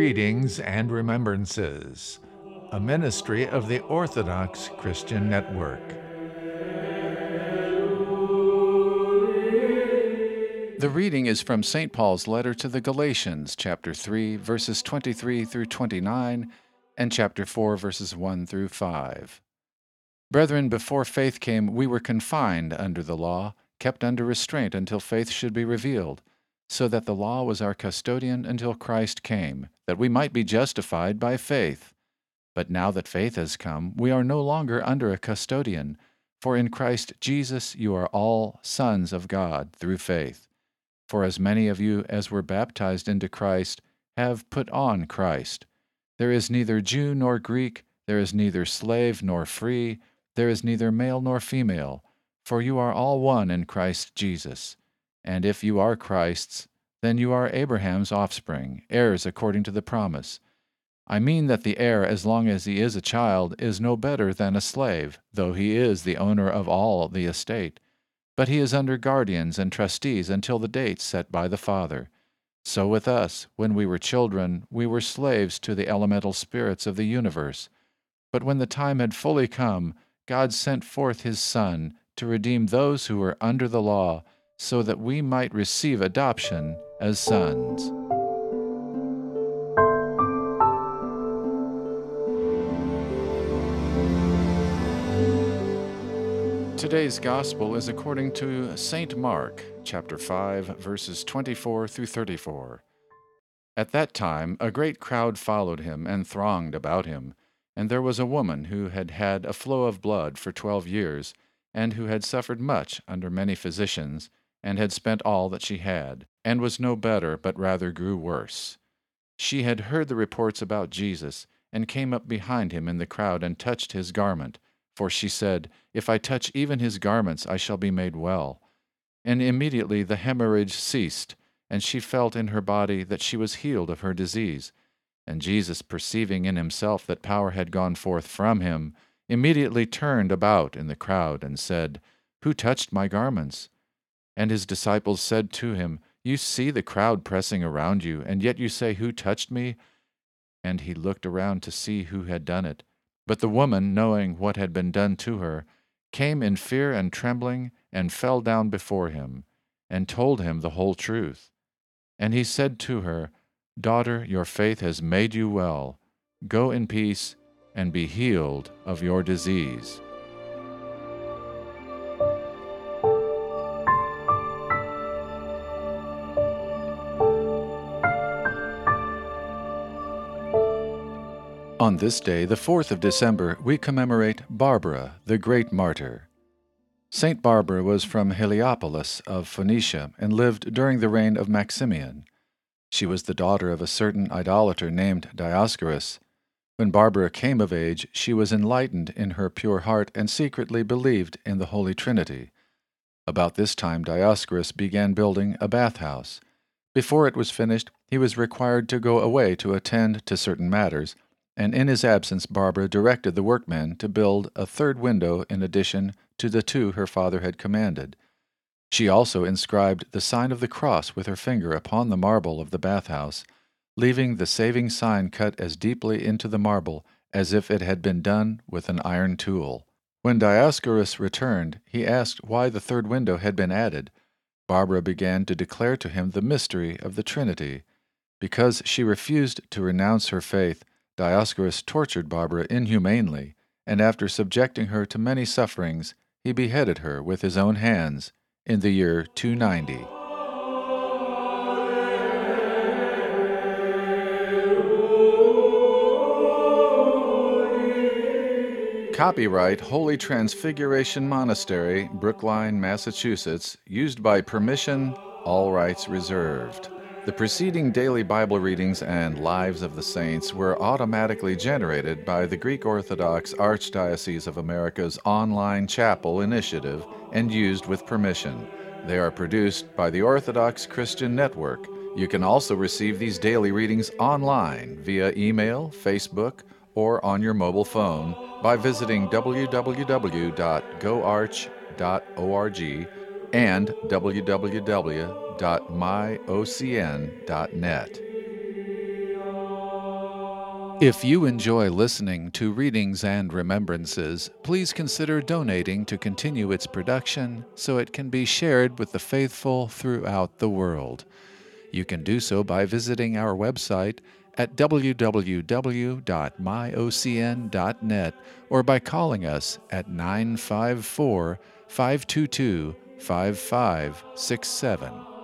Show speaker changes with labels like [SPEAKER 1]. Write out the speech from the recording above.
[SPEAKER 1] Greetings and Remembrances, a ministry of the Orthodox Christian Network. The reading is from St. Paul's letter to the Galatians, chapter 3, verses 23 through 29, and chapter 4, verses 1 through 5. Brethren, before faith came, we were confined under the law, kept under restraint until faith should be revealed, so that the law was our custodian until Christ came, that we might be justified by faith. But now that faith has come, we are no longer under a custodian, for in Christ Jesus you are all sons of God through faith. For as many of you as were baptized into Christ have put on Christ. There is neither Jew nor Greek, there is neither slave nor free, there is neither male nor female, for you are all one in Christ Jesus. And if you are Christ's, then you are Abraham's offspring, heirs according to the promise. I mean that the heir, as long as he is a child, is no better than a slave, though he is the owner of all the estate. But he is under guardians and trustees until the date set by the Father. So with us, when we were children, we were slaves to the elemental spirits of the universe. But when the time had fully come, God sent forth His Son to redeem those who were under the law, so that we might receive adoption as sons. Today's Gospel is according to St. Mark, chapter 5, verses 24 through 34. At that time a great crowd followed him and thronged about him, and there was a woman who had had a flow of blood for 12 years, and who had suffered much under many physicians, and had spent all that she had, and was no better, but rather grew worse. She had heard the reports about Jesus, and came up behind him in the crowd and touched his garment. For she said, "If I touch even his garments, I shall be made well." And immediately the hemorrhage ceased, and she felt in her body that she was healed of her disease. And Jesus, perceiving in himself that power had gone forth from him, immediately turned about in the crowd and said, "Who touched my garments?" And his disciples said to him, "You see the crowd pressing around you, and yet you say, 'Who touched me?'" And he looked around to see who had done it. But the woman, knowing what had been done to her, came in fear and trembling, and fell down before him, and told him the whole truth. And he said to her, "Daughter, your faith has made you well. Go in peace, and be healed of your disease." On this day, the 4th of December, we commemorate Barbara, the great martyr. Saint Barbara was from Heliopolis of Phoenicia and lived during the reign of Maximian. She was the daughter of a certain idolater named Dioscorus. When Barbara came of age, she was enlightened in her pure heart and secretly believed in the Holy Trinity. About this time Dioscorus began building a bathhouse. Before it was finished, he was required to go away to attend to certain matters, and in his absence Barbara directed the workmen to build a third window in addition to the 2 her father had commanded. She also inscribed the sign of the cross with her finger upon the marble of the bathhouse, leaving the saving sign cut as deeply into the marble as if it had been done with an iron tool. When Dioscorus returned, he asked why the third window had been added. Barbara began to declare to him the mystery of the Trinity. Because she refused to renounce her faith, Dioscorus tortured Barbara inhumanely, and after subjecting her to many sufferings, he beheaded her with his own hands in the year 290. Copyright Holy Transfiguration Monastery, Brookline, Massachusetts, used by permission, all rights reserved. The preceding daily Bible readings and Lives of the Saints were automatically generated by the Greek Orthodox Archdiocese of America's online chapel initiative and used with permission. They are produced by the Orthodox Christian Network. You can also receive these daily readings online via email, Facebook, or on your mobile phone by visiting www.goarch.org and www.myocn.net. If you enjoy listening to Readings and Remembrances, please consider donating to continue its production so it can be shared with the faithful throughout the world. You can do so by visiting our website at www.myocn.net or by calling us at 954 522 5567.